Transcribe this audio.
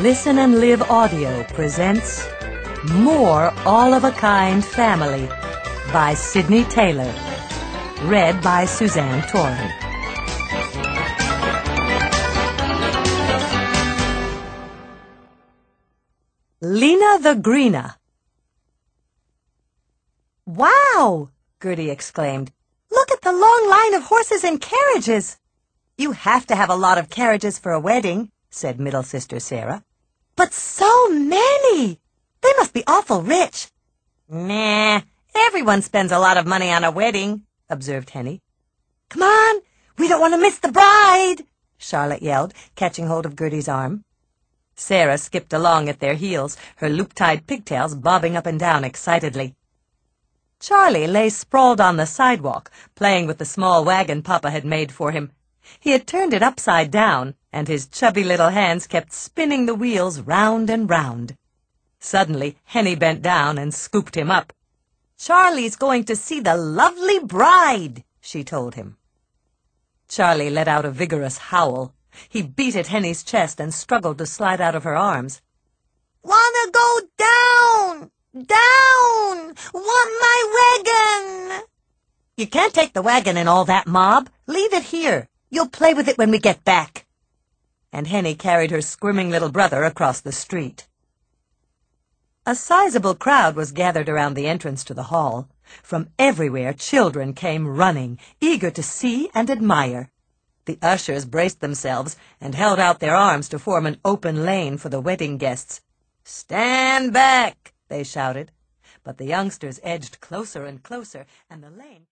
Listen and Live Audio presents More All-of-a-Kind Family by Sydney Taylor. Read by Suzanne Torren. Lena the Greena. "Wow!" Gertie exclaimed. "Look at the long line of horses and carriages." "You have to have a lot of carriages for a wedding," said middle sister Sarah. "But so many! They must be awful rich." "Nah, everyone spends a lot of money on a wedding," observed Henny. "Come on, we don't want to miss the bride," Charlotte yelled, catching hold of Gertie's arm. Sarah skipped along at their heels, her loop-tied pigtails bobbing up and down excitedly. Charlie lay sprawled on the sidewalk, playing with the small wagon Papa had made for him. He had turned it upside down, and his chubby little hands kept spinning the wheels round and round. Suddenly, Henny bent down and scooped him up. "Charlie's going to see the lovely bride," she told him. Charlie let out a vigorous howl. He beat at Henny's chest and struggled to slide out of her arms. "Wanna go down! Down! Want my wagon!" "You can't take the wagon and all that mob. Leave it here. You'll play with it when we get back." And Henny carried her squirming little brother across the street. A sizable crowd was gathered around the entrance to the hall. From everywhere children came running, eager to see and admire. The ushers braced themselves and held out their arms to form an open lane for the wedding guests. "Stand back!" they shouted. But the youngsters edged closer and closer, and the lane